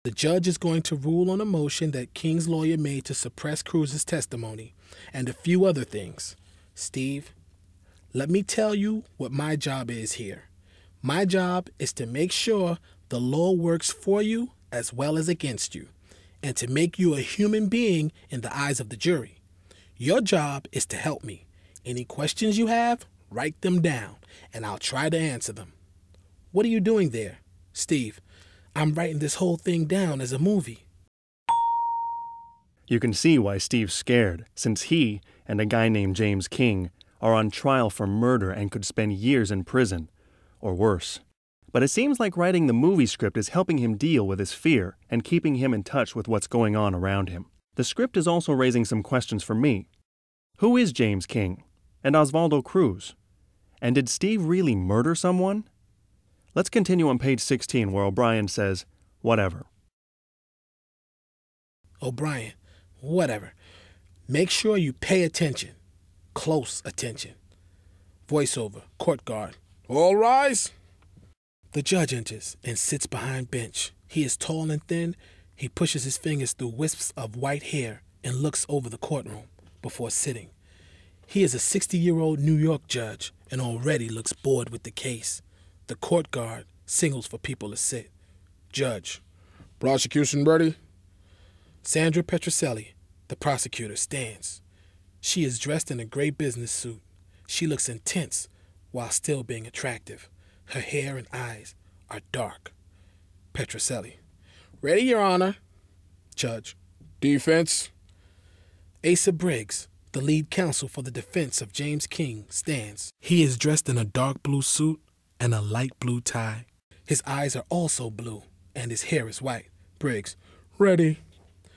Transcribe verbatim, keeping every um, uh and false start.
The judge is going to rule on a motion that King's lawyer made to suppress Cruz's testimony and a few other things. Steve, let me tell you what my job is here. My job is to make sure the law works for you as well as against you, and to make you a human being in the eyes of the jury. Your job is to help me. Any questions you have, write them down, and I'll try to answer them. What are you doing there? Steve, I'm writing this whole thing down as a movie. You can see why Steve's scared, since he and a guy named James King are on trial for murder and could spend years in prison, or worse. But it seems like writing the movie script is helping him deal with his fear and keeping him in touch with what's going on around him. The script is also raising some questions for me. Who is James King? And Osvaldo Cruz? And did Steve really murder someone? Let's continue on page sixteen, where O'Brien says, whatever. O'Brien, whatever. Make sure you pay attention. Close attention. Voiceover, court guard. All rise. The judge enters and sits behind bench. He is tall and thin. He pushes his fingers through wisps of white hair and looks over the courtroom before sitting. He is a sixty-year-old New York judge and already looks bored with the case. The court guard signals for people to sit. Judge, prosecution ready? Sandra Petrocelli, the prosecutor, stands. She is dressed in a gray business suit. She looks intense while still being attractive. Her hair and eyes are dark. Petrocelli, ready, Your Honor. Judge, defense. Asa Briggs, the lead counsel for the defense of James King, stands. He is dressed in a dark blue suit and a light blue tie. His eyes are also blue, and his hair is white. Briggs, ready.